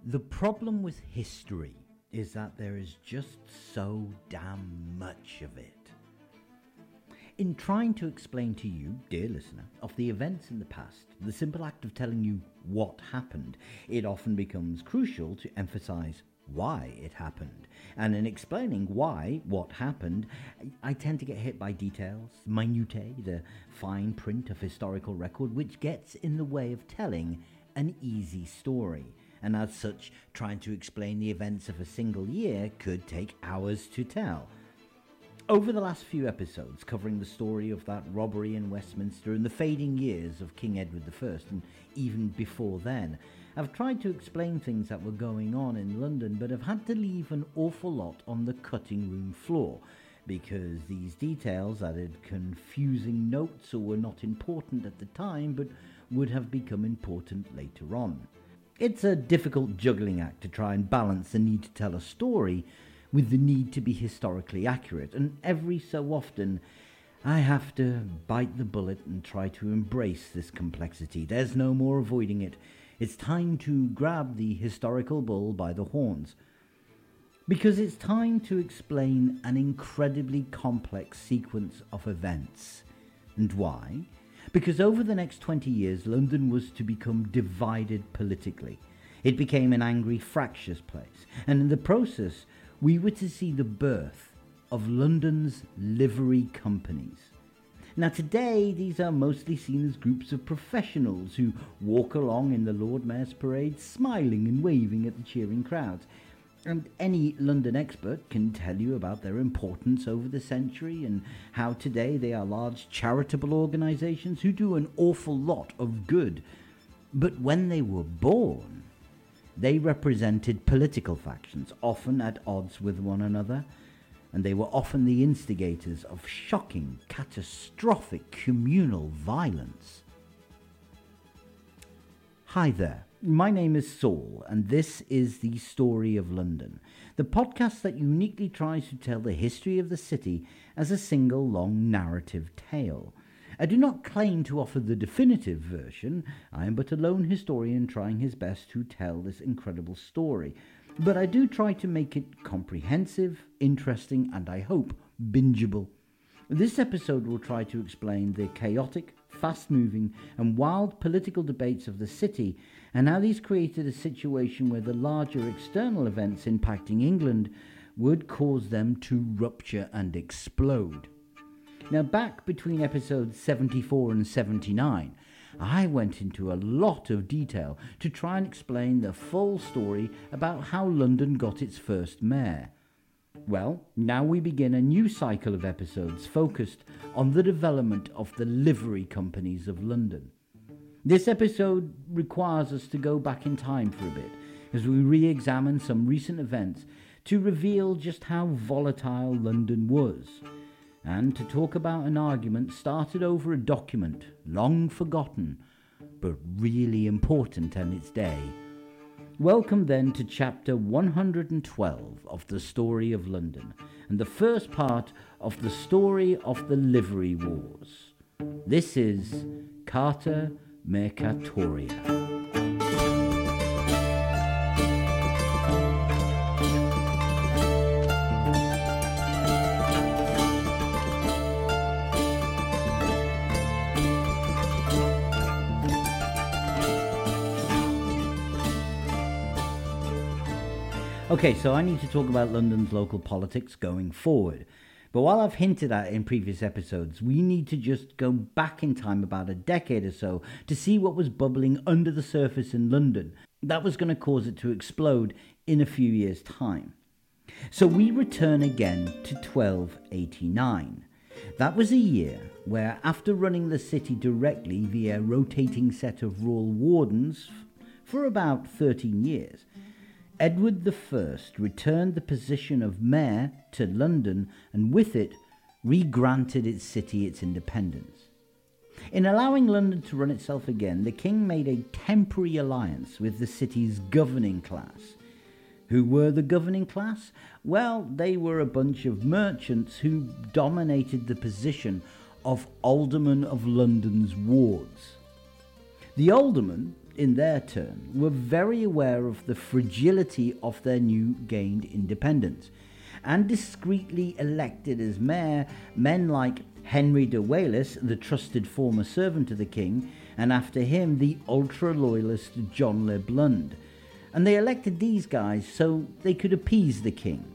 The problem with history is that there is just so damn much of it. In trying to explain to you, dear listener, of the events in the past, the simple act of telling you what happened, it often becomes crucial to emphasize why it happened. And in explaining why what happened, I tend to get hit by details, minutiae, the fine print of historical record, which gets in the way of telling an easy story. And as such, trying to explain the events of a single year could take hours to tell. Over the last few episodes, covering the story of that robbery in Westminster and the fading years of King Edward I, and even before then, I've tried to explain things that were going on in London, but have had to leave an awful lot on the cutting room floor, because these details added confusing notes or were not important at the time, but would have become important later on. It's a difficult juggling act to try and balance the need to tell a story with the need to be historically accurate, and every so often I have to bite the bullet and try to embrace this complexity. There's no more avoiding it. It's time to grab the historical bull by the horns, because it's time to explain an incredibly complex sequence of events. And why? Because over the next 20 years, London was to become divided politically. It became an angry, fractious place, and in the process, we were to see the birth of London's livery companies. Now today, these are mostly seen as groups of professionals who walk along in the Lord Mayor's parade, smiling and waving at the cheering crowds. And any London expert can tell you about their importance over the century and how today they are large charitable organisations who do an awful lot of good. But when they were born, they represented political factions, often at odds with one another, and they were often the instigators of shocking, catastrophic communal violence. Hi there, my name is Saul, and this is The Story of London, the podcast that uniquely tries to tell the history of the city as a single long narrative tale. I do not claim to offer the definitive version. I am but a lone historian trying his best to tell this incredible story. But I do try to make it comprehensive, interesting, and I hope bingeable. This episode will try to explain the chaotic, fast-moving, and wild political debates of the city, and how these created a situation where the larger external events impacting England would cause them to rupture and explode. Now, back between episodes 74 and 79, I went into a lot of detail to try and explain the full story about how London got its first mayor. Well, now we begin a new cycle of episodes focused on the development of the livery companies of London. This episode requires us to go back in time for a bit, as we re-examine some recent events to reveal just how volatile London was, and to talk about an argument started over a document long forgotten, but really important in its day. Welcome then to chapter 112 of The Story of London, and the first part of the story of the Livery Wars. This is Carta Mercatoria. Okay, so I need to talk about London's local politics going forward. But while I've hinted at it in previous episodes, we need to just go back in time about a decade or so to see what was bubbling under the surface in London that was going to cause it to explode in a few years' time. So we return again to 1289. That was a year where, after running the city directly via a rotating set of royal wardens for about 13 years, Edward I returned the position of mayor to London and with it re-granted its city its independence. In allowing London to run itself again, the king made a temporary alliance with the city's governing class. Who were the governing class? Well, they were a bunch of merchants who dominated the position of aldermen of London's wards. The aldermen in their turn, were very aware of the fragility of their new gained independence, and discreetly elected as mayor men like Henry de Wallace, the trusted former servant of the king, and after him the ultra-loyalist John le Blund. And they elected these guys so they could appease the king.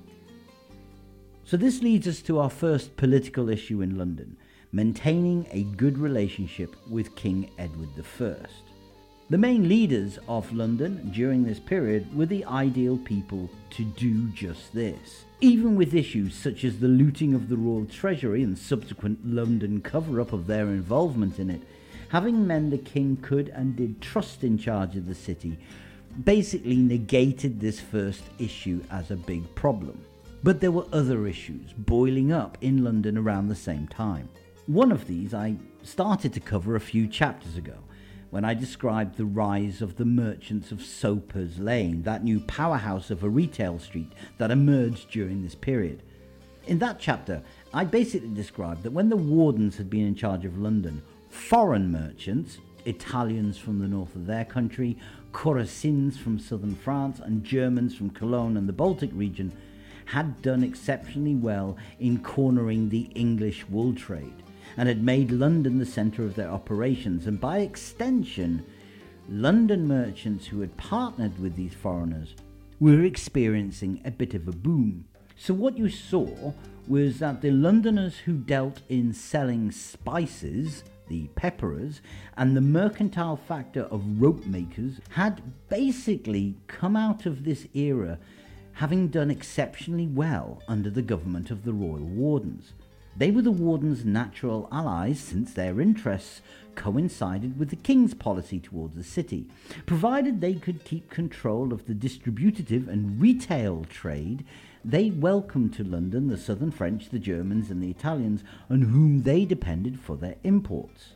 So this leads us to our first political issue in London, maintaining a good relationship with King Edward I. The main leaders of London during this period were the ideal people to do just this. Even with issues such as the looting of the royal treasury and subsequent London cover-up of their involvement in it, having men the king could and did trust in charge of the city basically negated this first issue as a big problem. But there were other issues boiling up in London around the same time. One of these I started to cover a few chapters ago, when I described the rise of the merchants of Soapers Lane, that new powerhouse of a retail street that emerged during this period. In that chapter, I basically described that when the Wardens had been in charge of London, foreign merchants, Italians from the north of their country, Coracins from southern France, and Germans from Cologne and the Baltic region, had done exceptionally well in cornering the English wool trade, and had made London the centre of their operations, and by extension, London merchants who had partnered with these foreigners were experiencing a bit of a boom. So what you saw was that the Londoners who dealt in selling spices, the pepperers, and the mercantile factor of rope makers had basically come out of this era having done exceptionally well under the government of the Royal Wardens. They were the Wardens' natural allies, since their interests coincided with the King's policy towards the city. Provided they could keep control of the distributive and retail trade, they welcomed to London the southern French, the Germans and the Italians, on whom they depended for their imports.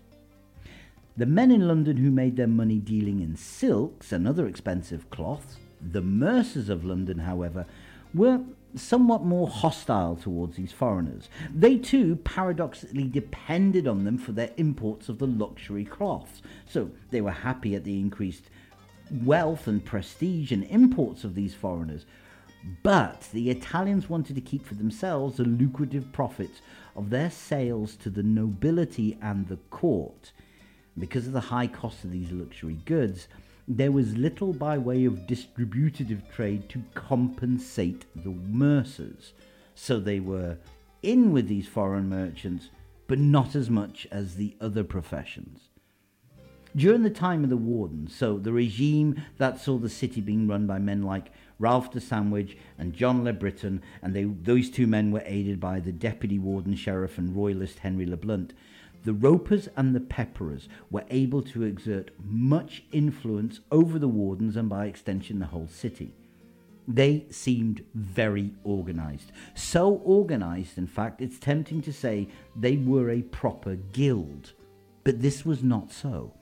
The men in London who made their money dealing in silks and other expensive cloths, the mercers of London, however, were somewhat more hostile towards these foreigners. They too paradoxically depended on them for their imports of the luxury cloths, so they were happy at the increased wealth and prestige and imports of these foreigners. But the Italians wanted to keep for themselves the lucrative profits of their sales to the nobility and the court. Because of the high cost of these luxury goods, there was little by way of distributive trade to compensate the mercers. So they were in with these foreign merchants, but not as much as the other professions. During the time of the Wardens, so the regime that saw the city being run by men like Ralph de Sandwich and John Le Breton, and those two men were aided by the Deputy Warden Sheriff and Royalist Henry le Blunt, the Ropers and the Pepperers were able to exert much influence over the Wardens and by extension the whole city. They seemed very organised. So organised, in fact, it's tempting to say they were a proper guild. But this was not so.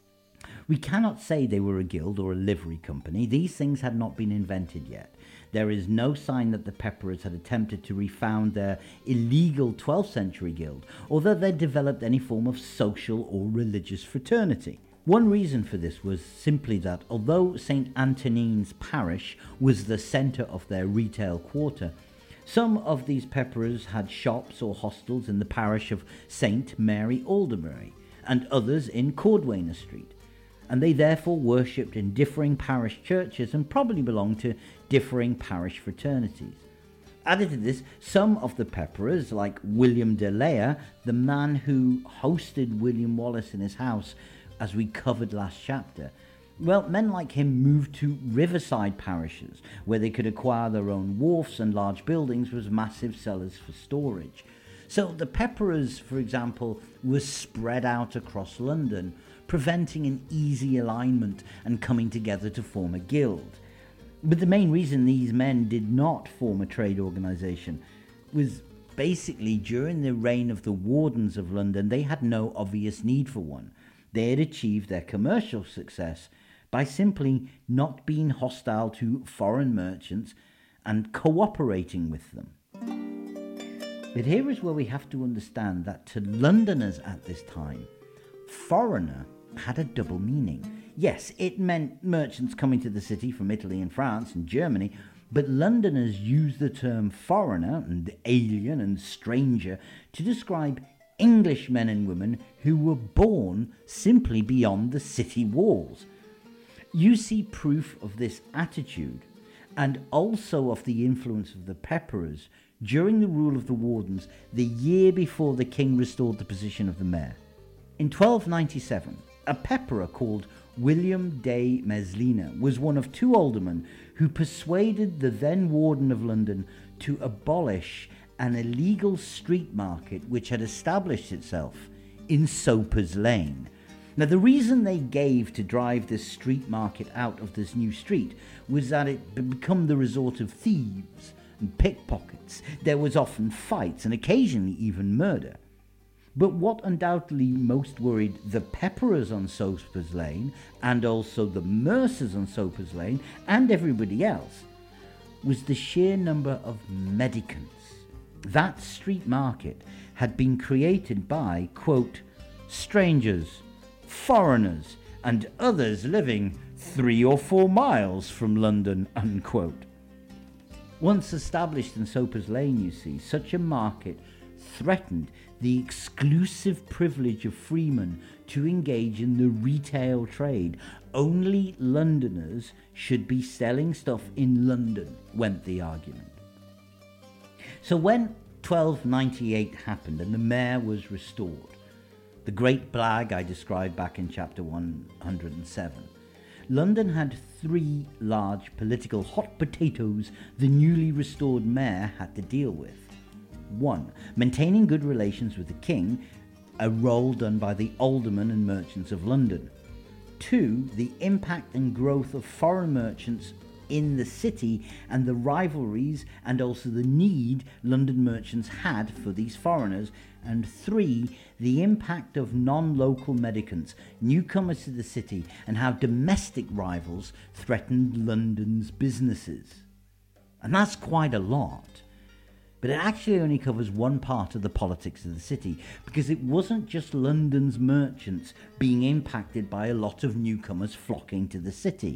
We cannot say they were a guild or a livery company. These things had not been invented yet. There is no sign that the Pepperers had attempted to refound their illegal 12th century guild, or that they developed any form of social or religious fraternity. One reason for this was simply that, although St. Antonine's parish was the centre of their retail quarter, some of these Pepperers had shops or hostels in the parish of St. Mary Aldermary, and others in Cordwainer Street, and they therefore worshipped in differing parish churches and probably belonged to differing parish fraternities. Added to this, some of the Pepperers, like William de Layer, the man who hosted William Wallace in his house, as we covered last chapter, well, men like him moved to riverside parishes, where they could acquire their own wharfs and large buildings with massive cellars for storage. So the Pepperers, for example, were spread out across London, preventing an easy alignment and coming together to form a guild. But the main reason these men did not form a trade organisation was basically during the reign of the Wardens of London, they had no obvious need for one. They had achieved their commercial success by simply not being hostile to foreign merchants and cooperating with them. But here is where we have to understand that to Londoners at this time, foreigner had a double meaning. Yes, it meant merchants coming to the city from Italy and France and Germany, but Londoners used the term foreigner and alien and stranger to describe English men and women who were born simply beyond the city walls. You see proof of this attitude and also of the influence of the Pepperers during the rule of the Wardens the year before the king restored the position of the mayor. In 1297, a Pepperer called William de Meslina was one of two aldermen who persuaded the then Warden of London to abolish an illegal street market which had established itself in Soper's Lane. Now, the reason they gave to drive this street market out of this new street was that it had become the resort of thieves and pickpockets. There was often fights and occasionally even murder. But what undoubtedly most worried the Pepperers on Soper's Lane, and also the Mercers on Soper's Lane, and everybody else, was the sheer number of mendicants. That street market had been created by, quote, strangers, foreigners, and others living 3 or 4 miles from London, unquote. Once established in Soper's Lane, you see, such a market threatened the exclusive privilege of freemen to engage in the retail trade. Only Londoners should be selling stuff in London, went the argument. So when 1298 happened and the mayor was restored, the great blag I described back in chapter 107, London had 3 large political hot potatoes the newly restored mayor had to deal with. 1. Maintaining good relations with the king, a role done by the aldermen and merchants of London. 2. The impact and growth of foreign merchants in the city and the rivalries and also the need London merchants had for these foreigners. And 3. The impact of non-local mendicants, newcomers to the city, and how domestic rivals threatened London's businesses. And that's quite a lot. But it actually only covers one part of the politics of the city, because it wasn't just London's merchants being impacted by a lot of newcomers flocking to the city.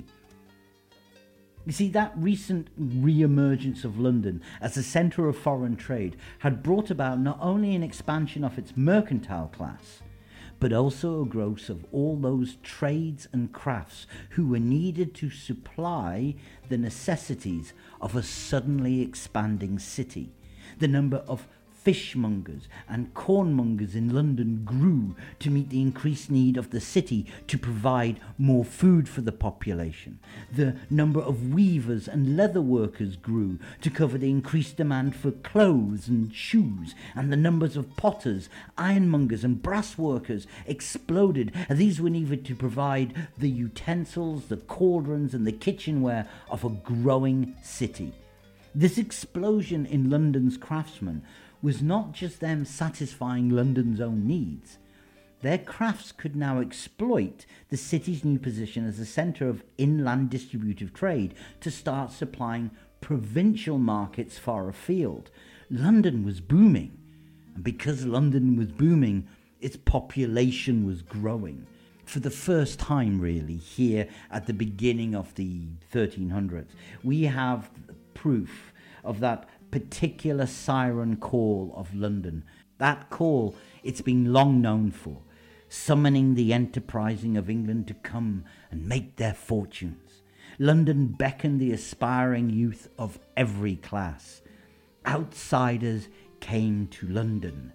You see, that recent re-emergence of London as a centre of foreign trade had brought about not only an expansion of its mercantile class, but also a growth of all those trades and crafts who were needed to supply the necessities of a suddenly expanding city. The number of fishmongers and cornmongers in London grew to meet the increased need of the city to provide more food for the population. The number of weavers and leather workers grew to cover the increased demand for clothes and shoes, and the numbers of potters, ironmongers and brass workers exploded, and these were needed to provide the utensils, the cauldrons and the kitchenware of a growing city. This explosion in London's craftsmen was not just them satisfying London's own needs. Their crafts could now exploit the city's new position as a centre of inland distributive trade to start supplying provincial markets far afield. London was booming, and because London was booming, its population was growing. For the first time, really, here at the beginning of the 1300s, we have proof of that particular siren call of London. That call it's been long known for, summoning the enterprising of England to come and make their fortunes. London beckoned the aspiring youth of every class. Outsiders came to London.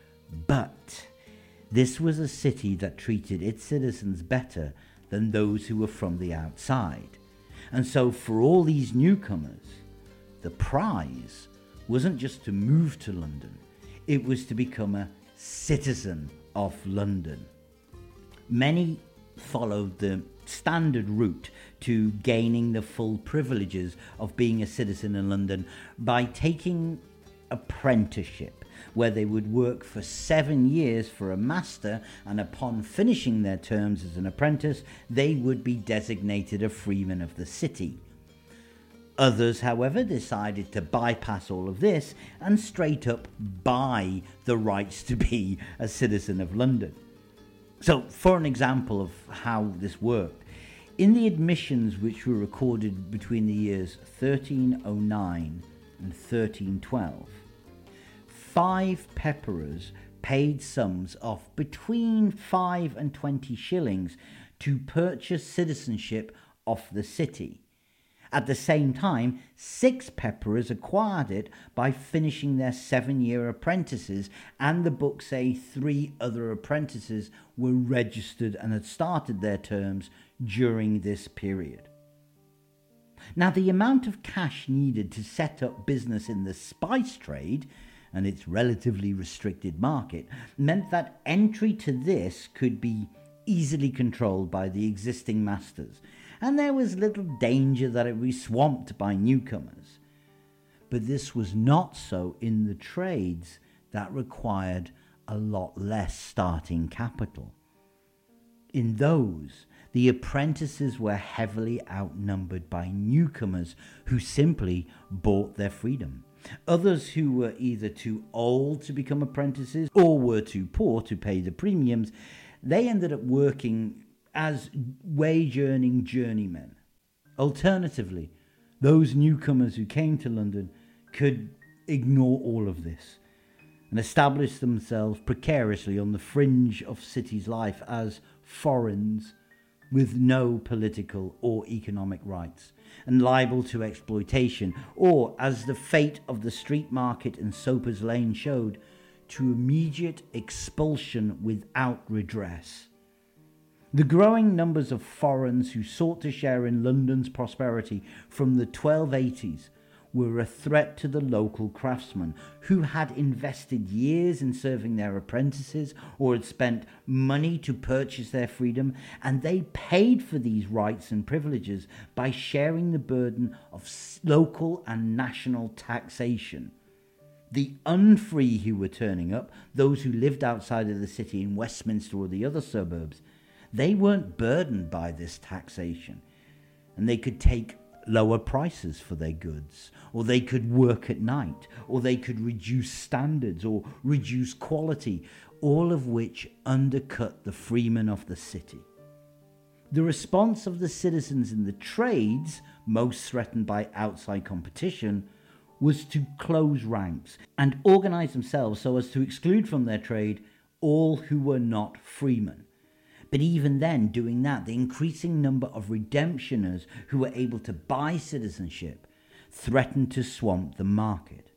But this was a city that treated its citizens better than those who were from the outside. And so for all these newcomers, the prize wasn't just to move to London, it was to become a citizen of London. Many followed the standard route to gaining the full privileges of being a citizen in London by taking apprenticeship, where they would work for 7 years for a master, and upon finishing their terms as an apprentice, they would be designated a freeman of the city. Others, however, decided to bypass all of this and straight up buy the rights to be a citizen of London. So, for an example of how this worked, In the admissions which were recorded between the years 1309 and 1312, 5 pepperers paid sums of between 5 and 20 shillings to purchase citizenship of the city. At the same time, 6 pepperers acquired it by finishing their 7-year apprentices, and the books say 3 other apprentices were registered and had started their terms during this period. Now, the amount of cash needed to set up business in the spice trade and its relatively restricted market meant that entry to this could be easily controlled by the existing masters, and there was little danger that it would be swamped by newcomers. But this was not so in the trades that required a lot less starting capital. In those, the apprentices were heavily outnumbered by newcomers who simply bought their freedom. Others who were either too old to become apprentices or were too poor to pay the premiums, they ended up working as wage-earning journeymen. Alternatively, those newcomers who came to London could ignore all of this and establish themselves precariously on the fringe of city's life as foreigners with no political or economic rights and liable to exploitation, or, as the fate of the street market in Soper's Lane showed, to immediate expulsion without redress. The growing numbers of foreigners who sought to share in London's prosperity from the 1280s were a threat to the local craftsmen who had invested years in serving their apprentices or had spent money to purchase their freedom, and they paid for these rights and privileges by sharing the burden of local and national taxation. The unfree who were turning up, those who lived outside of the city in Westminster or the other suburbs, they weren't burdened by this taxation, and they could take lower prices for their goods, or they could work at night, or they could reduce standards or reduce quality, all of which undercut the freemen of the city. The response of the citizens in the trades, most threatened by outside competition, was to close ranks and organize themselves so as to exclude from their trade all who were not freemen. But even then, doing that, the increasing number of redemptioners who were able to buy citizenship threatened to swamp the market.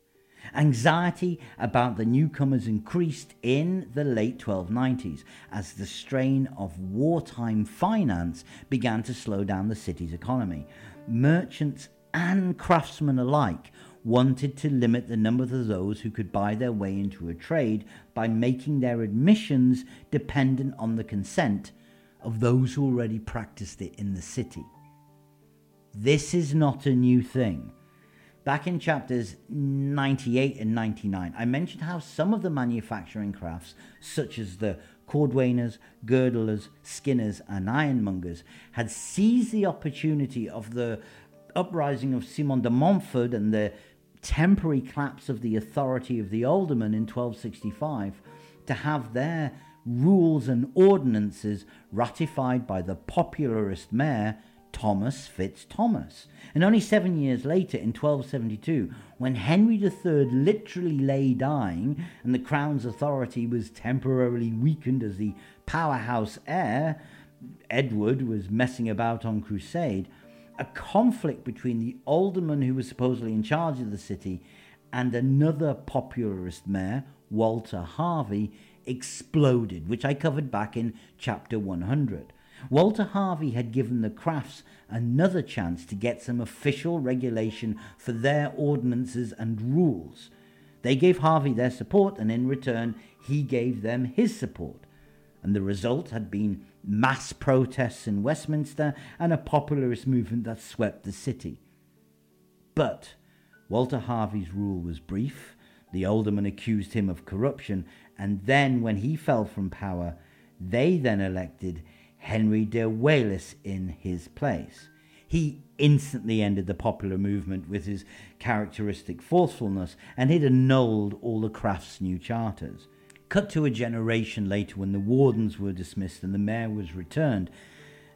Anxiety about the newcomers increased in the late 1290s as the strain of wartime finance began to slow down the city's economy. Merchants and craftsmen alike wanted to limit the number of those who could buy their way into a trade by making their admissions dependent on the consent of those who already practiced it in the city. This is not a new thing. Back in chapters 98 and 99, I mentioned how some of the manufacturing crafts, such as the cordwainers, girdlers, skinners, and ironmongers, had seized the opportunity of the uprising of Simon de Montfort and the temporary collapse of the authority of the aldermen in 1265 to have their rules and ordinances ratified by the popularist mayor Thomas Fitz-Thomas. And only 7 years later, in 1272, when Henry III literally lay dying and the crown's authority was temporarily weakened as the powerhouse heir, Edward, was messing about on crusade, a conflict between the alderman who was supposedly in charge of the city and another popularist mayor, Walter Harvey, exploded, which I covered back in chapter 100. Walter Harvey had given the crafts another chance to get some official regulation for their ordinances and rules. They gave Harvey their support, and in return he gave them his support. And the result had been mass protests in Westminster and a popularist movement that swept the city. But Walter Harvey's rule was brief. The aldermen accused him of corruption, and then when he fell from power, they then elected Henry de Wallace in his place. He instantly ended the popular movement with his characteristic forcefulness, and it annulled all the crafts' new charters. Cut to a generation later, when the wardens were dismissed and the mayor was returned,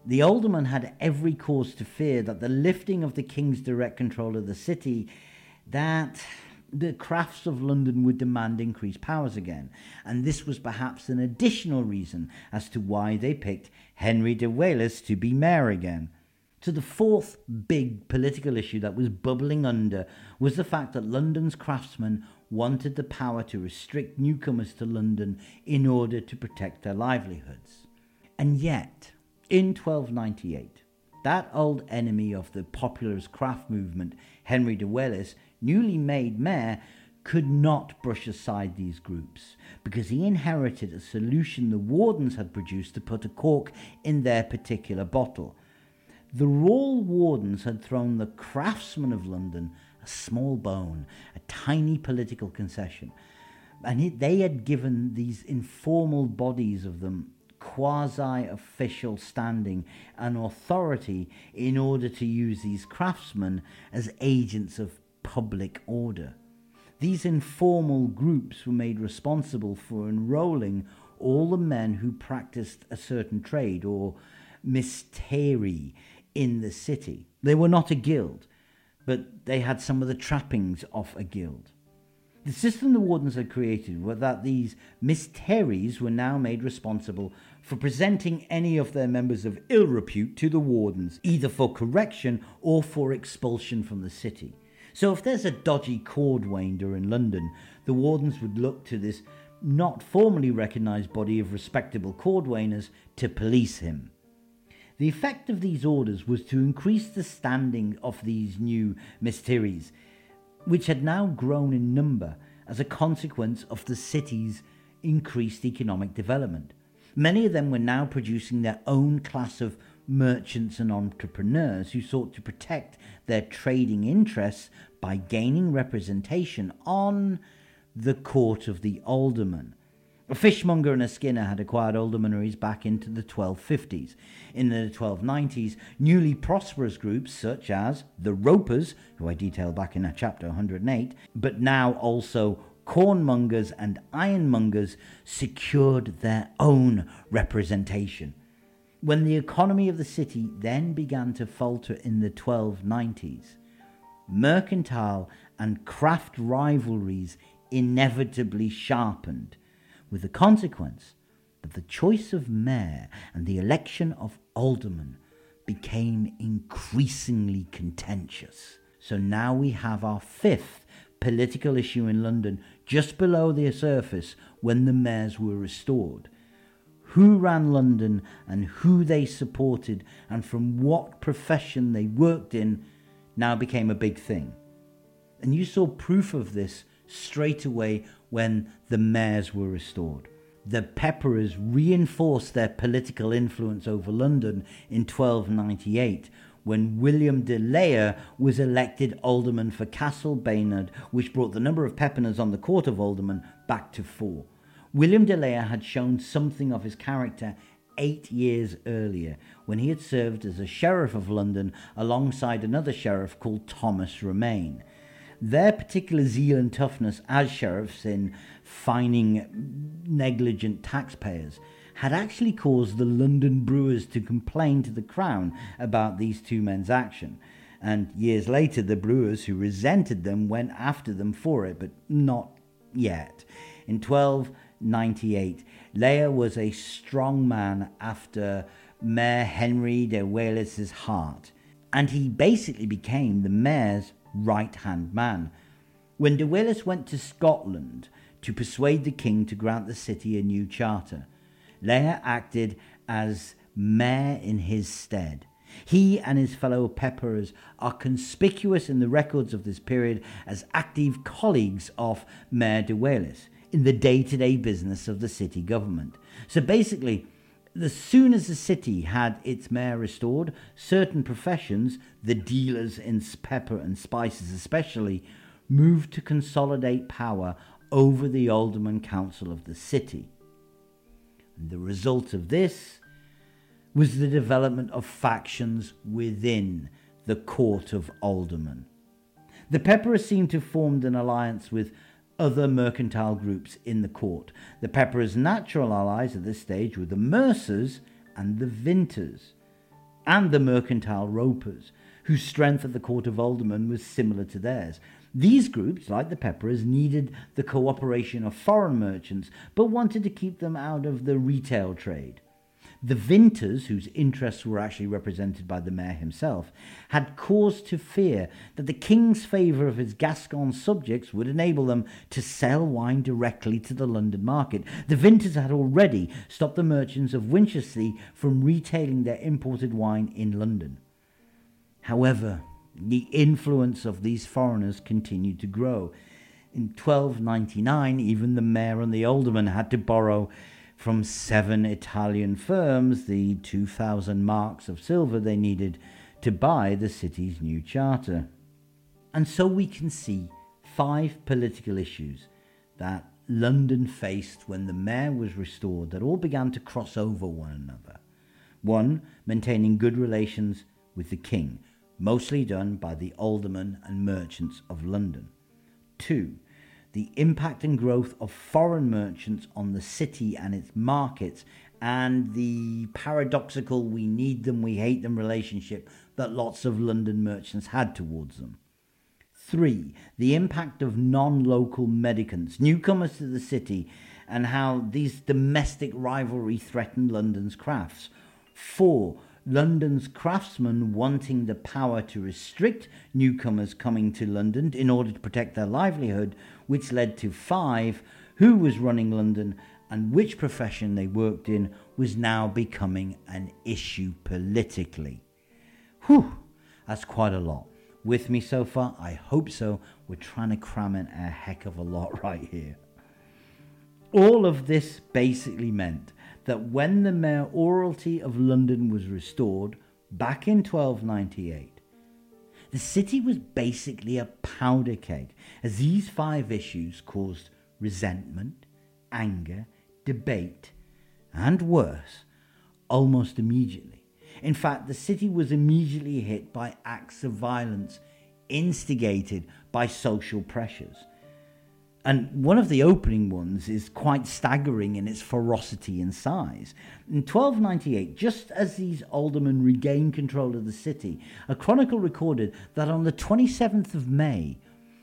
The aldermen had every cause to fear that the lifting of the king's direct control of the city, that the crafts of London would demand increased powers again, and this was perhaps an additional reason as to why they picked Henry de Wallis to be mayor again. So the fourth big political issue that was bubbling under was the fact that London's craftsmen wanted the power to restrict newcomers to London in order to protect their livelihoods. And yet, in 1298, that old enemy of the popularist craft movement, Henry de Wallis, newly made mayor, could not brush aside these groups because he inherited a solution the wardens had produced to put a cork in their particular bottle. The royal wardens had thrown the craftsmen of London a small bone, a tiny political concession, and they had given these informal bodies of them quasi-official standing and authority in order to use these craftsmen as agents of public order. These informal groups were made responsible for enrolling all the men who practiced a certain trade or mysteri in the city. They were not a guild, but they had some of the trappings of a guild. The system the wardens had created was that these mysteries were now made responsible for presenting any of their members of ill repute to the wardens, either for correction or for expulsion from the city. So if there's a dodgy cordwainer in London, the wardens would look to this not formally recognised body of respectable cordwainers to police him. The effect of these orders was to increase the standing of these new mysteries, which had now grown in number as a consequence of the city's increased economic development. Many of them were now producing their own class of merchants and entrepreneurs who sought to protect their trading interests by gaining representation on the court of the alderman. A fishmonger and a skinner had acquired aldermanaries back into the 1250s. In the 1290s, newly prosperous groups such as the Ropers, who I detailed back in chapter 108, but now also cornmongers and ironmongers, secured their own representation. When the economy of the city then began to falter in the 1290s, mercantile and craft rivalries inevitably sharpened, with the consequence that the choice of mayor and the election of aldermen became increasingly contentious. So now we have our fifth political issue in London just below the surface when the mayors were restored. Who ran London and who they supported and from what profession they worked in now became a big thing. And you saw proof of this straight away when the mayors were restored. The Pepperers reinforced their political influence over London in 1298 when William de Layer was elected alderman for Castle Baynard, which brought the number of Pepperers on the court of aldermen back to 4. William de Layer had shown something of his character 8 years earlier when he had served as a sheriff of London alongside another sheriff called Thomas Romaine. Their particular zeal and toughness as sheriffs in fining negligent taxpayers had actually caused the London brewers to complain to the Crown about these two men's action. And years later, the brewers who resented them went after them for it, but not yet. In 1298, Layer was a strong man after Mayor Henry de Wallis's heart, and he basically became the mayor's right-hand man. When de Wallis went to Scotland to persuade the king to grant the city a new charter, Layer acted as mayor in his stead. He and his fellow Pepperers are conspicuous in the records of this period as active colleagues of Mayor de Wallis in the day-to-day business of the city government. So basically, as soon as the city had its mayor restored, certain professions, the dealers in pepper and spices especially, moved to consolidate power over the alderman council of the city. And the result of this was the development of factions within the court of aldermen. The Pepperers seemed to have formed an alliance with other mercantile groups in the court. The Pepperers' natural allies at this stage were the Mercers and the Vinters. and the mercantile ropers, whose strength at the court of aldermen was similar to theirs. These groups, like the Pepperers, needed the cooperation of foreign merchants, but wanted to keep them out of the retail trade. The Vinters, whose interests were actually represented by the mayor himself, had cause to fear that the king's favour of his Gascon subjects would enable them to sell wine directly to the London market. The Vinters had already stopped the merchants of Winchelsea from retailing their imported wine in London. However, the influence of these foreigners continued to grow. In 1299, even the mayor and the aldermen had to borrow from 7 Italian firms the 2,000 marks of silver they needed to buy the city's new charter. And so we can see 5 political issues that London faced when the mayor was restored that all began to cross over one another. 1. Maintaining good relations with the king, mostly done by the aldermen and merchants of London. 2. The impact and growth of foreign merchants on the city and its markets, and the paradoxical we need them, we hate them relationship that lots of London merchants had towards them. 3. The impact of non-local mendicants, newcomers to the city, and how these domestic rivalry threatened London's crafts. 4. London's craftsmen wanting the power to restrict newcomers coming to London in order to protect their livelihood, which led to 5. Who was running London and which profession they worked in was now becoming an issue politically. Whew, that's quite a lot. With me so far? I hope so. We're trying to cram in a heck of a lot right here. All of this basically meant that when the mayoralty of London was restored back in 1298, the city was basically a powder keg, as these 5 issues caused resentment, anger, debate, and worse, almost immediately. In fact, the city was immediately hit by acts of violence instigated by social pressures. And one of the opening ones is quite staggering in its ferocity and size. In 1298, just as these aldermen regained control of the city, a chronicle recorded that on the 27th of May,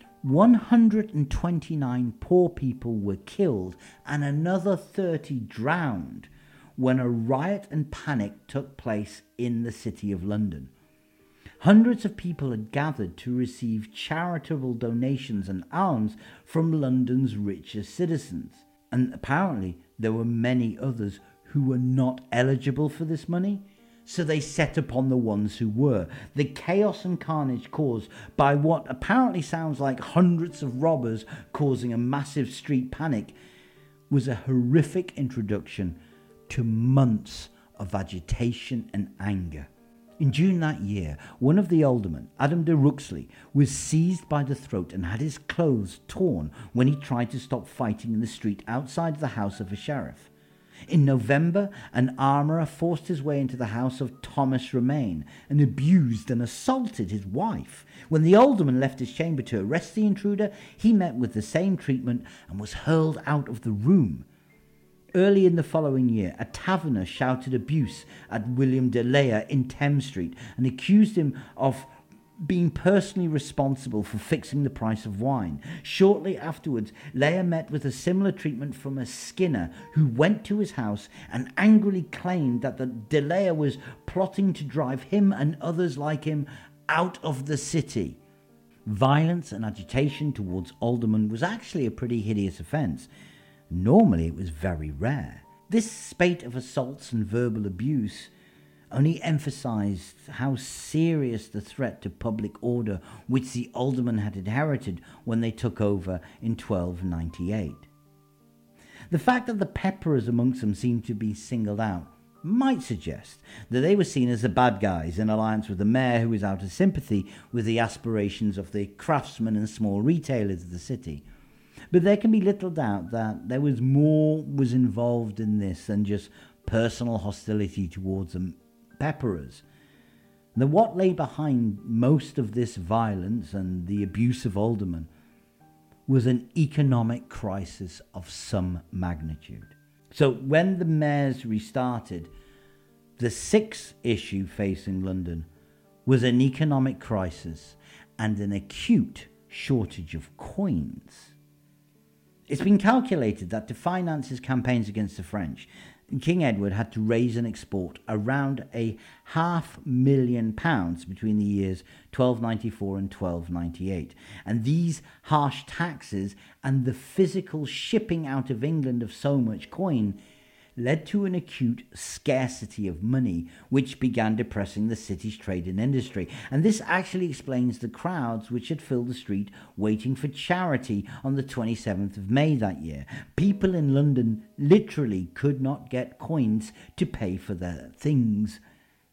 129 poor people were killed and another 30 drowned when a riot and panic took place in the city of London. Hundreds of people had gathered to receive charitable donations and alms from London's richest citizens, and apparently there were many others who were not eligible for this money, so they set upon the ones who were. The chaos and carnage caused by what apparently sounds like hundreds of robbers causing a massive street panic was a horrific introduction to months of agitation and anger. In June that year, one of the aldermen, Adam de Ruxley, was seized by the throat and had his clothes torn when he tried to stop fighting in the street outside the house of a sheriff. In November, an armourer forced his way into the house of Thomas Romaine and abused and assaulted his wife. When the alderman left his chamber to arrest the intruder, he met with the same treatment and was hurled out of the room. Early in the following year, a taverner shouted abuse at William de Leyer in Thames Street and accused him of being personally responsible for fixing the price of wine. Shortly afterwards, Leyer met with a similar treatment from a skinner who went to his house and angrily claimed that the de Leyer was plotting to drive him and others like him out of the city. Violence and agitation towards aldermen was actually a pretty hideous offence. Normally it was very rare. This spate of assaults and verbal abuse only emphasised how serious the threat to public order which the aldermen had inherited when they took over in 1298. The fact that the Pepperers amongst them seemed to be singled out might suggest that they were seen as the bad guys in alliance with the mayor, who was out of sympathy with the aspirations of the craftsmen and small retailers of the city. But there can be little doubt that there was more involved in this than just personal hostility towards the Pepperers. That what lay behind most of this violence and the abuse of aldermen was an economic crisis of some magnitude. So when the mayors restarted, The sixth issue facing London was an economic crisis and an acute shortage of coins. It's been calculated that to finance his campaigns against the French, King Edward had to raise and export around £500,000 between the years 1294 and 1298. And these harsh taxes and the physical shipping out of England of so much coin led to an acute scarcity of money, which began depressing the city's trade and industry. And this actually explains the crowds which had filled the street waiting for charity on the 27th of May that year. People in London literally could not get coins to pay for their things.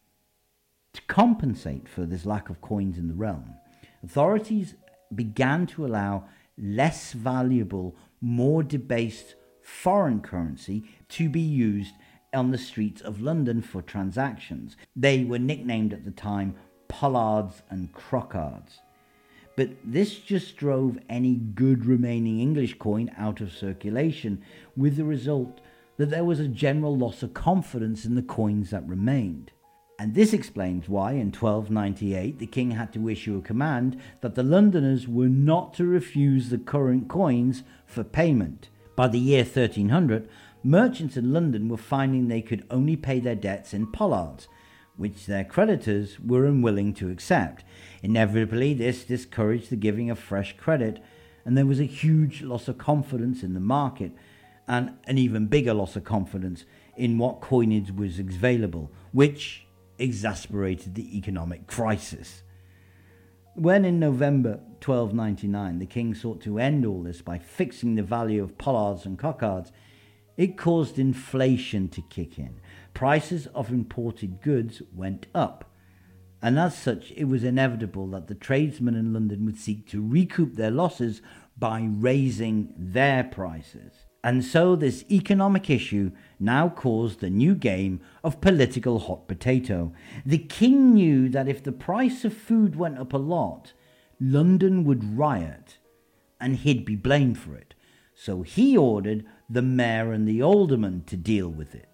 To compensate for this lack of coins in the realm, authorities began to allow less valuable, more debased foreign currency to be used on the streets of London for transactions. They were nicknamed at the time pollards and crockards. But this just drove any good remaining English coin out of circulation, with the result that there was a general loss of confidence in the coins that remained. And this explains why in 1298 the king had to issue a command that the Londoners were not to refuse the current coins for payment. By the year 1300, merchants in London were finding they could only pay their debts in pollards, which their creditors were unwilling to accept. Inevitably, this discouraged the giving of fresh credit, and there was a huge loss of confidence in the market, and an even bigger loss of confidence in what coinage was available, which exacerbated the economic crisis. When in November 1299 the king sought to end all this by fixing the value of pollards and cockards, it caused inflation to kick in. Prices of imported goods went up, and as such it was inevitable that the tradesmen in London would seek to recoup their losses by raising their prices. And so this economic issue now caused the new game of political hot potato. The king knew that if the price of food went up a lot, London would riot, and he'd be blamed for it. So he ordered the mayor and the aldermen to deal with it.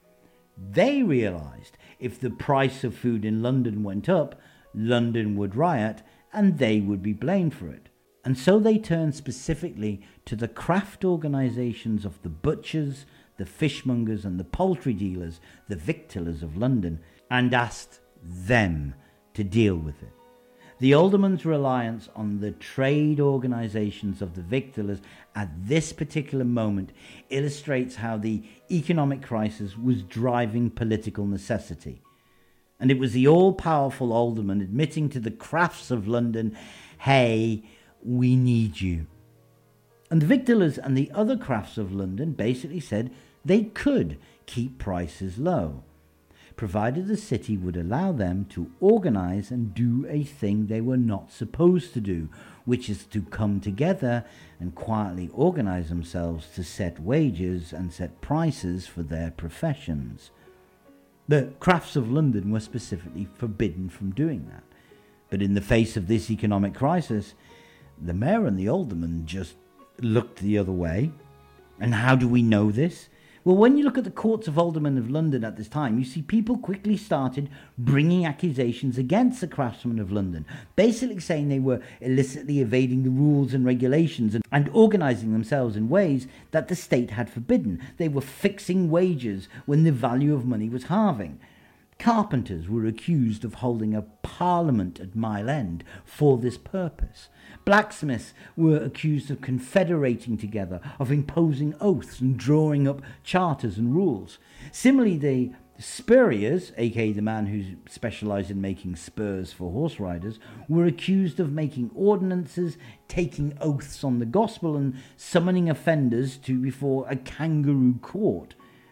They realised if the price of food in London went up, London would riot, and they would be blamed for it. And so they turned specifically to the craft organisations of the butchers, the fishmongers and the poultry dealers, the victuallers of London, and asked them to deal with it. The aldermen's reliance on the trade organisations of the victuallers at this particular moment illustrates how the economic crisis was driving political necessity. And it was the all-powerful aldermen admitting to the crafts of London, hey, we need you. And the victuallers and the other crafts of London basically said they could keep prices low, provided the city would allow them to organise and do a thing they were not supposed to do, which is to come together and quietly organise themselves to set wages and set prices for their professions. The crafts of London were specifically forbidden from doing that. But in the face of this economic crisis, the mayor and the aldermen just looked the other way. And how do we know this? Well, when you look at the courts of aldermen of London at this time, you see people quickly started bringing accusations against the craftsmen of London, basically saying they were illicitly evading the rules and regulations and organising themselves in ways that the state had forbidden. They were fixing wages when the value of money was halving. Carpenters were accused of holding a parliament at Mile End for this purpose. Blacksmiths were accused of confederating together, of imposing oaths and drawing up charters and rules. Similarly, the spurriers, aka the man who specialised in making spurs for horse riders, were accused of making ordinances, taking oaths on the gospel, and summoning offenders to before a kangaroo court.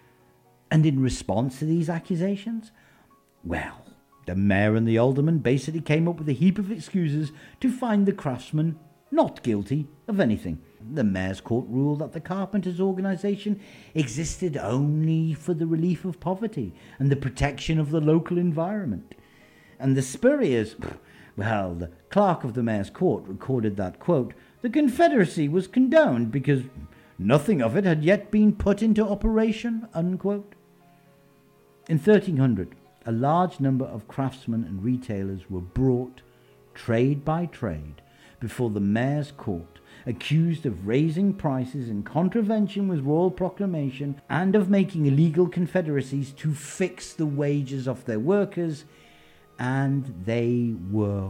And in response to these accusations, well, the mayor and the aldermen basically came up with a heap of excuses to find the craftsmen not guilty of anything. The mayor's court ruled that the carpenters' organisation existed only for the relief of poverty and the protection of the local environment. And the spurriers, well, the clerk of the mayor's court recorded that, quote, the confederacy was condoned because nothing of it had yet been put into operation, unquote. In 1300, a large number of craftsmen and retailers were brought, trade by trade, before the mayor's court, accused of raising prices in contravention with royal proclamation and of making illegal confederacies to fix the wages of their workers, and they were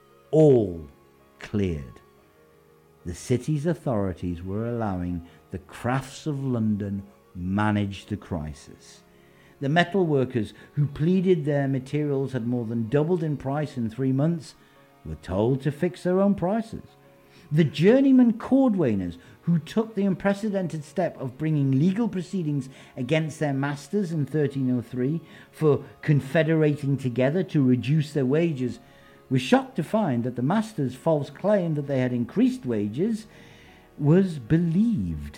all cleared. The city's authorities were allowing the crafts of London manage the crisis. The metal workers who pleaded their materials had more than doubled in price in 3 months were told to fix their own prices. The journeyman cordwainers who took the unprecedented step of bringing legal proceedings against their masters in 1303 for confederating together to reduce their wages were shocked to find that the masters' false claim that they had increased wages was believed.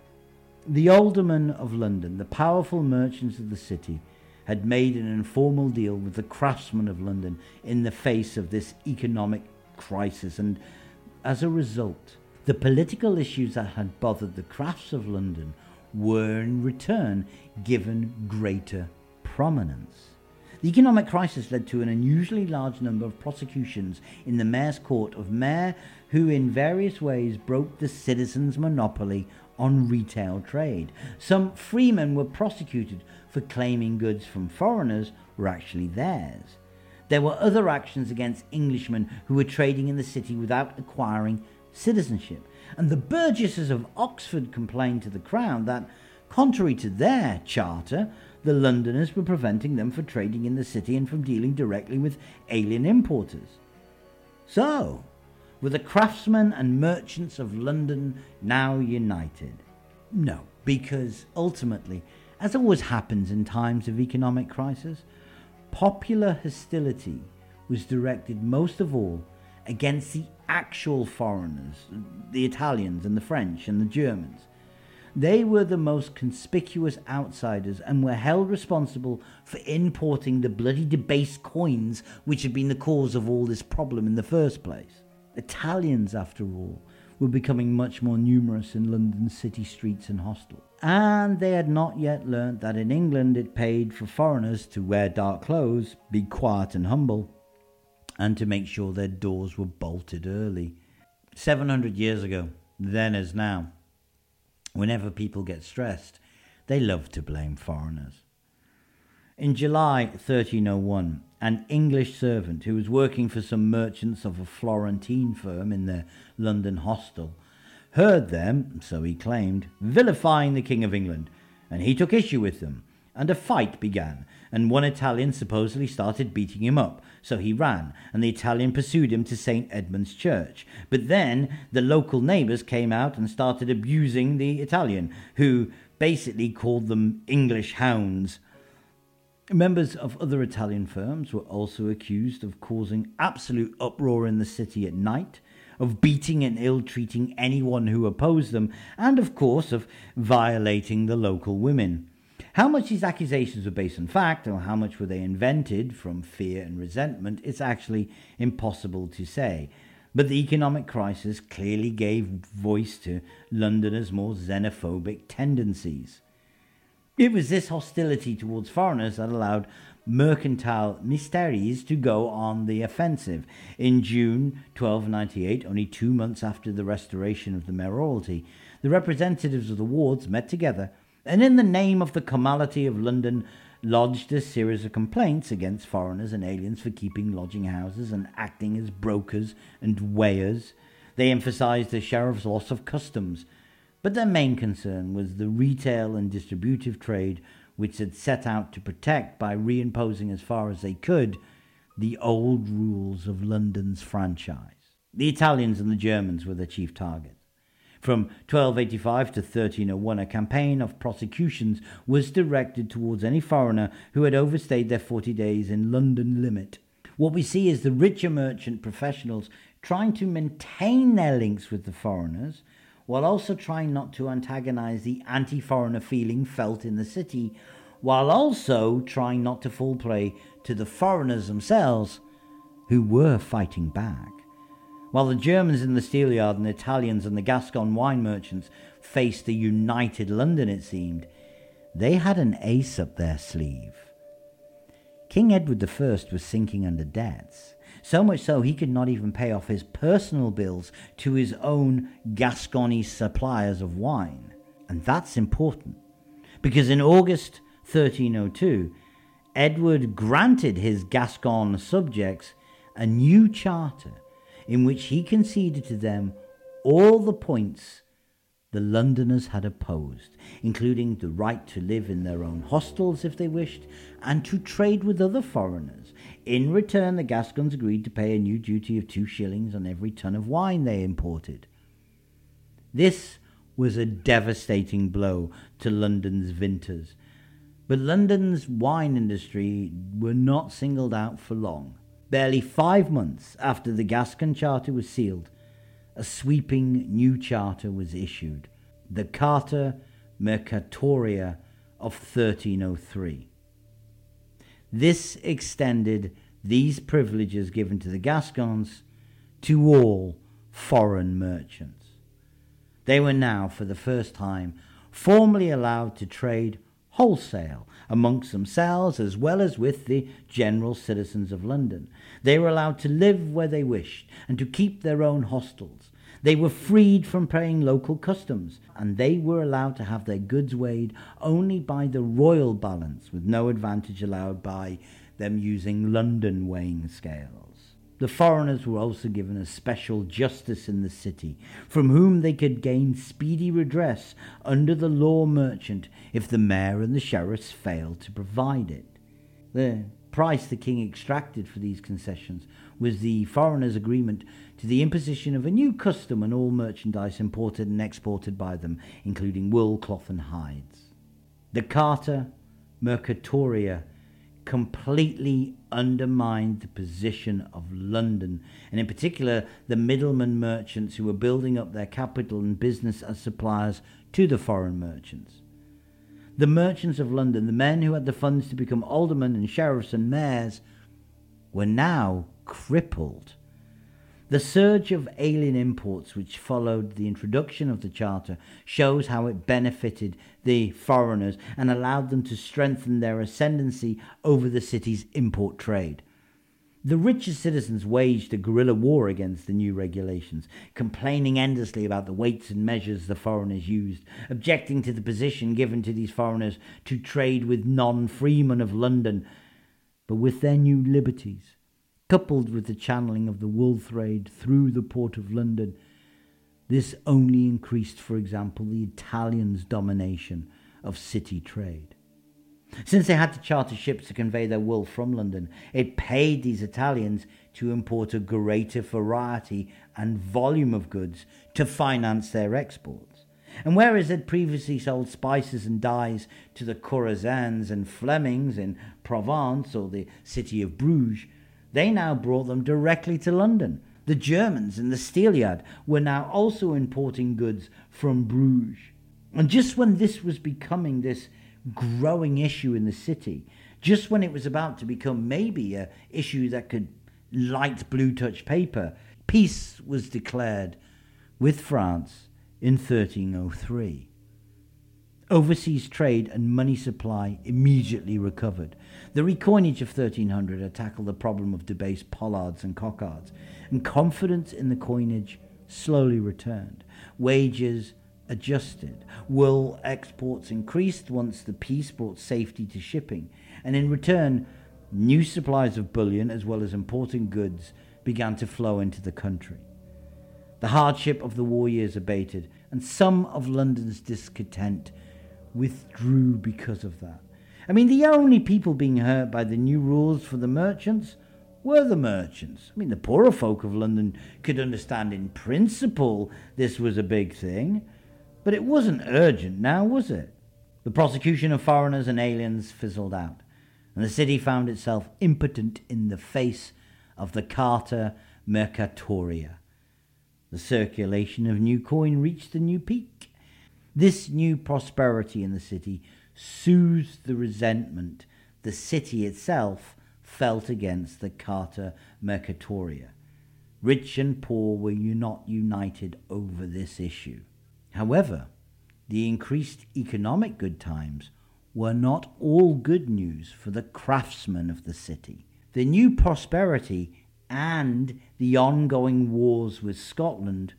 The aldermen of London, the powerful merchants of the city, had made an informal deal with the craftsmen of London in the face of this economic crisis, and as a result, the political issues that had bothered the crafts of London were in return given greater prominence. The economic crisis led to an unusually large number of prosecutions in the mayor's court of mayor who in various ways broke the citizens' monopoly on retail trade. Some freemen were prosecuted for claiming goods from foreigners were actually theirs. There were other actions against Englishmen who were trading in the city without acquiring citizenship. And the burgesses of Oxford complained to the Crown that, contrary to their charter, the Londoners were preventing them from trading in the city and from dealing directly with alien importers. So, were the craftsmen and merchants of London now united? No, because ultimately, as always happens in times of economic crisis, popular hostility was directed most of all against the actual foreigners, the Italians and the French and the Germans. They were the most conspicuous outsiders and were held responsible for importing the bloody debased coins which had been the cause of all this problem in the first place. Italians, after all, were becoming much more numerous in London's city streets and hostels. And they had not yet learnt that in England it paid for foreigners to wear dark clothes, be quiet and humble, and to make sure their doors were bolted early. 700 years ago, then as now, whenever people get stressed, they love to blame foreigners. In July 1301, an English servant who was working for some merchants of a Florentine firm in their London hostel heard them, so he claimed, vilifying the King of England, and he took issue with them, and a fight began, and one Italian supposedly started beating him up, so he ran, and the Italian pursued him to St. Edmund's Church. But then the local neighbours came out and started abusing the Italian, who basically called them English hounds. Members of other Italian firms were also accused of causing absolute uproar in the city at night, of beating and ill-treating anyone who opposed them, and of course of violating the local women. How much these accusations were based on fact, or how much were they invented from fear and resentment, it's actually impossible to say. But the economic crisis clearly gave voice to Londoners' more xenophobic tendencies. It was this hostility towards foreigners that allowed mercantile mysteries to go on the offensive. In June 1298, only 2 months after the restoration of the mayoralty, the representatives of the wards met together and in the name of the Commonalty of London lodged a series of complaints against foreigners and aliens for keeping lodging houses and acting as brokers and weighers. They emphasised the sheriff's loss of customs, but their main concern was the retail and distributive trade which had set out to protect, by reimposing as far as they could, the old rules of London's franchise. The Italians and the Germans were their chief targets. From 1285 to 1301, a campaign of prosecutions was directed towards any foreigner who had overstayed their 40 days in London limit. What we see is the richer merchant professionals trying to maintain their links with the foreigners, while also trying not to antagonize the anti-foreigner feeling felt in the city, while also trying not to fall prey to the foreigners themselves, who were fighting back. While the Germans in the Steelyard and the Italians and the Gascon wine merchants faced a united London, it seemed, they had an ace up their sleeve. King Edward I was sinking under debts, so much so he could not even pay off his personal bills to his own Gascony suppliers of wine. And that's important, because in August 1302, Edward granted his Gascon subjects a new charter in which he conceded to them all the points the Londoners had opposed, including the right to live in their own hostels if they wished, and to trade with other foreigners. In return, the Gascons agreed to pay a new duty of 2 shillings on every ton of wine they imported. This was a devastating blow to London's vintners, but London's wine industry were not singled out for long. Barely 5 months after the Gascon Charter was sealed, a sweeping new charter was issued, the Carta Mercatoria of 1303. This extended these privileges given to the Gascons to all foreign merchants. They were now, for the first time, formally allowed to trade wholesale amongst themselves as well as with the general citizens of London. They were allowed to live where they wished and to keep their own hostels. They were freed from paying local customs, and they were allowed to have their goods weighed only by the royal balance, with no advantage allowed by them using London weighing scales. The foreigners were also given a special justice in the city, from whom they could gain speedy redress under the law merchant if the mayor and the sheriffs failed to provide it. The price the king extracted for these concessions was the foreigners' agreement to the imposition of a new custom on all merchandise imported and exported by them, including wool, cloth, and hides. The Carta Mercatoria completely undermined the position of London, and in particular the middlemen merchants who were building up their capital and business as suppliers to the foreign merchants. The merchants of London, the men who had the funds to become aldermen and sheriffs and mayors, were now crippled. The surge of alien imports which followed the introduction of the Charter shows how it benefited the foreigners and allowed them to strengthen their ascendancy over the city's import trade. The richer citizens waged a guerrilla war against the new regulations, complaining endlessly about the weights and measures the foreigners used, objecting to the position given to these foreigners to trade with non-freemen of London. But with their new liberties, coupled with the channeling of the wool trade through the port of London, this only increased, for example, the Italians' domination of city trade. Since they had to charter ships to convey their wool from London, it paid these Italians to import a greater variety and volume of goods to finance their exports. And whereas they'd previously sold spices and dyes to the Corazins and Flemings in Provence or the city of Bruges, they now brought them directly to London. The Germans in the Steelyard were now also importing goods from Bruges. And just when this was becoming this growing issue in the city, just when it was about to become maybe an issue that could light blue touch paper, peace was declared with France in 1303. Overseas trade and money supply immediately recovered. The recoinage of 1300 had tackled the problem of debased pollards and cockards, and confidence in the coinage slowly returned. Wages adjusted. Wool exports increased once the peace brought safety to shipping, and in return, new supplies of bullion as well as imported goods began to flow into the country. The hardship of the war years abated, and some of London's discontent withdrew because of that. I mean, the only people being hurt by the new rules for the merchants were the merchants. I mean, the poorer folk of London could understand in principle this was a big thing, but it wasn't urgent now, was it? The prosecution of foreigners and aliens fizzled out, and the city found itself impotent in the face of the Carta Mercatoria. The circulation of new coin reached a new peak. This new prosperity in the city soothed the resentment the city itself felt against the Carta Mercatoria. Rich and poor were not united over this issue. However, the increased economic good times were not all good news for the craftsmen of the city. The new prosperity and the ongoing wars with Scotland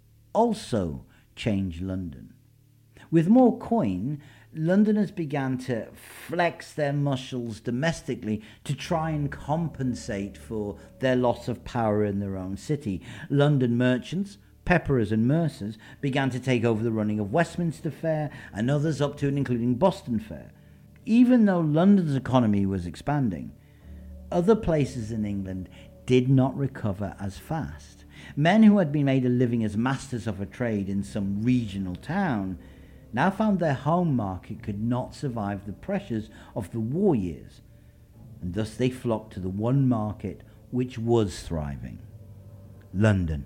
also changed London. With more coin, Londoners began to flex their muscles domestically to try and compensate for their loss of power in their own city. London merchants, pepperers and mercers began to take over the running of Westminster Fair and others up to and including Boston Fair. Even though London's economy was expanding, other places in England did not recover as fast. Men who had been made a living as masters of a trade in some regional town now found their home market could not survive the pressures of the war years, and thus they flocked to the one market which was thriving: London.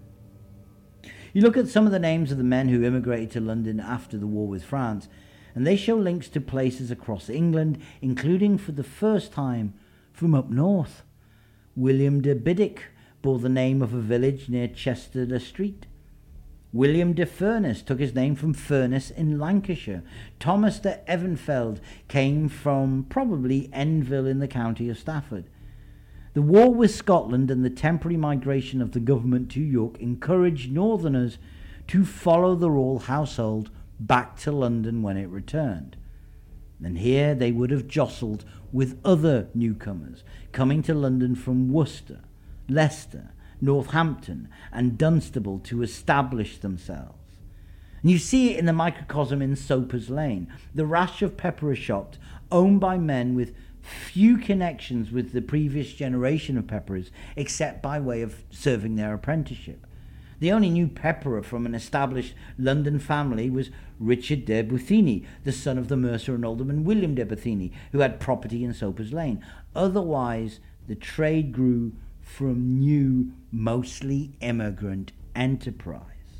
You look at some of the names of the men who immigrated to London after the war with France, and they show links to places across England, including for the first time from up north. William de Biddick bore the name of a village near Chester-le-Street. William de Furness took his name from Furness in Lancashire. Thomas de Evenfeld came from probably Enville in the county of Stafford. The war with Scotland and the temporary migration of the government to York encouraged northerners to follow the royal household back to London when it returned. And here they would have jostled with other newcomers coming to London from Worcester, Leicester, Northampton and Dunstable to establish themselves. And you see it in the microcosm in Soper's Lane, the rash of pepperer shops owned by men with few connections with the previous generation of pepperers except by way of serving their apprenticeship. The only new pepperer from an established London family was Richard de Buthini, the son of the mercer and alderman William de Buthini, who had property in Soper's Lane. Otherwise, the trade grew from new, mostly immigrant enterprise.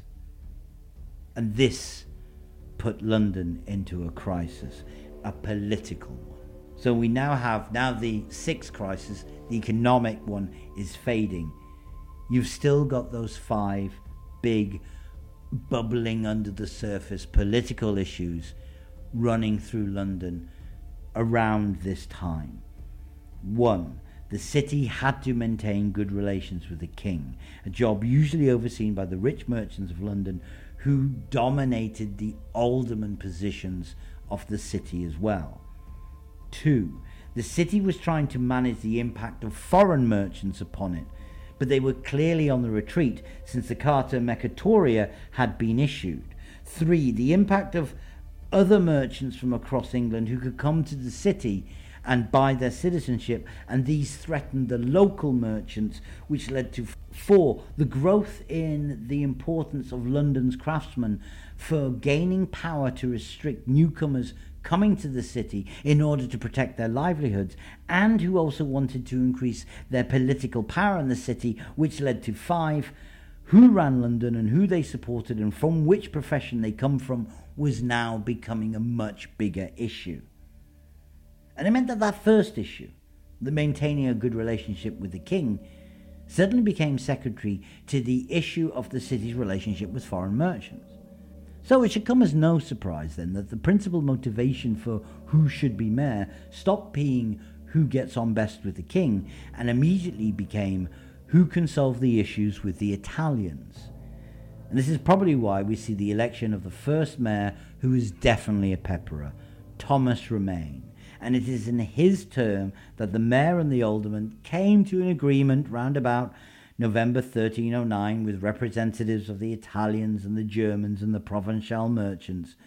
And this put London into a crisis, a political one. So we now have the sixth crisis, the economic one is fading. You've still got those five big, bubbling under the surface political issues running through London around this time. One, the city had to maintain good relations with the king, a job usually overseen by the rich merchants of London who dominated the alderman positions of the city as well. Two, the city was trying to manage the impact of foreign merchants upon it, but they were clearly on the retreat since the Carta Mercatoria had been issued. Three, the impact of other merchants from across England who could come to the city and buy their citizenship, and these threatened the local merchants, which led to four, the growth in the importance of London's craftsmen for gaining power to restrict newcomers coming to the city in order to protect their livelihoods, and who also wanted to increase their political power in the city, which led to five, who ran London and who they supported and from which profession they come from was now becoming a much bigger issue. And it meant that first issue, the maintaining a good relationship with the king, suddenly became secondary to the issue of the city's relationship with foreign merchants. So it should come as no surprise then that the principal motivation for who should be mayor stopped being who gets on best with the king and immediately became who can solve the issues with the Italians. And this is probably why we see the election of the first mayor who is definitely a pepperer, Thomas Romaine. And it is in his term that the mayor and the aldermen came to an agreement round about November 1309 with representatives of the Italians and the Germans and the Provençal merchants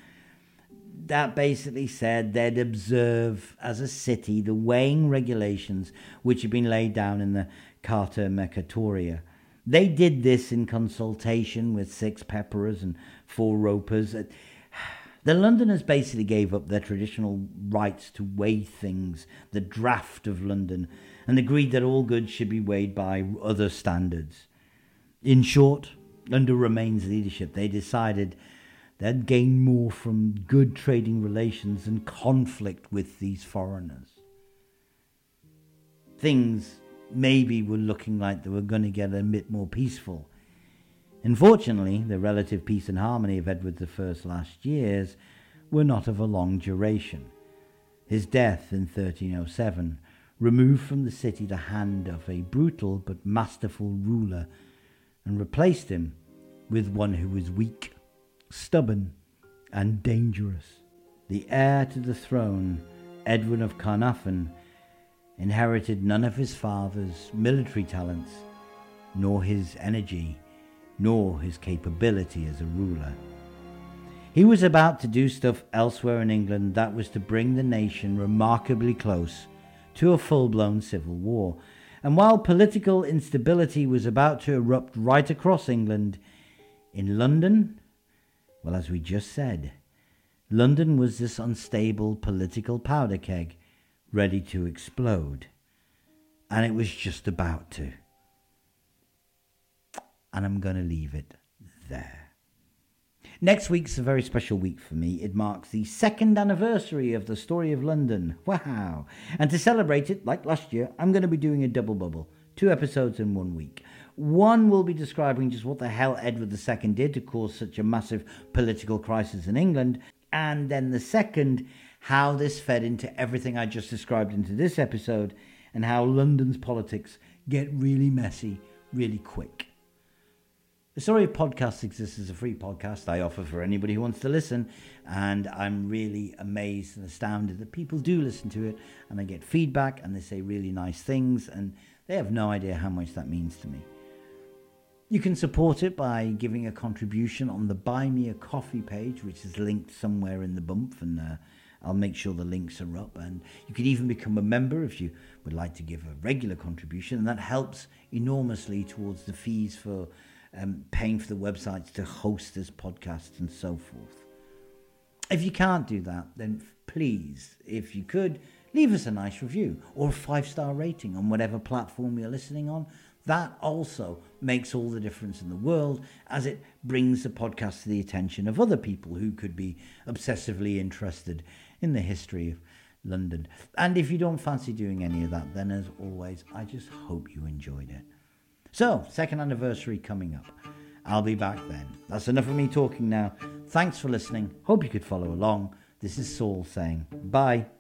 that basically said they'd observe as a city the weighing regulations which had been laid down in the Carta Mercatoria. They did this in consultation with 6 pepperers and 4 ropers. The Londoners basically gave up their traditional rights to weigh things, the draft of London, and agreed that all goods should be weighed by other standards. In short, under Romaine's leadership, they decided they'd gain more from good trading relations and conflict with these foreigners. Things maybe were looking like they were going to get a bit more peaceful. Unfortunately, the relative peace and harmony of Edward I's last years were not of a long duration. His death in 1307 removed from the city the hand of a brutal but masterful ruler and replaced him with one who was weak, stubborn, and dangerous. The heir to the throne, Edwin of Carnarvon, inherited none of his father's military talents, nor his energy, nor his capability as a ruler. He was about to do stuff elsewhere in England that was to bring the nation remarkably close to a full-blown civil war. And while political instability was about to erupt right across England, in London, well, as we just said, London was this unstable political powder keg ready to explode. And it was just about to. And I'm going to leave it there. Next week's a very special week for me. It marks the 2nd anniversary of the Story of London. Wow. And to celebrate it, like last year, I'm going to be doing a double bubble. 2 episodes in 1 week. One will be describing just what the hell Edward II did to cause such a massive political crisis in England. And then the second, how this fed into everything I just described into this episode, and how London's politics get really messy really quick. The Story of Podcasts exists as a free podcast I offer for anybody who wants to listen, and I'm really amazed and astounded that people do listen to it, and I get feedback, and they say really nice things, and they have no idea how much that means to me. You can support it by giving a contribution on the Buy Me a Coffee page, which is linked somewhere in the bump, and I'll make sure the links are up. And you can even become a member if you would like to give a regular contribution, and that helps enormously towards the fees for paying for the websites to host this podcast and so forth. If you can't do that, then please, if you could, leave us a nice review or a 5-star rating on whatever platform you're listening on. That also makes all the difference in the world, as it brings the podcast to the attention of other people who could be obsessively interested in the history of London. And if you don't fancy doing any of that, then as always, I just hope you enjoyed it. So, 2nd anniversary coming up. I'll be back then. That's enough of me talking now. Thanks for listening. Hope you could follow along. This is Saul saying bye.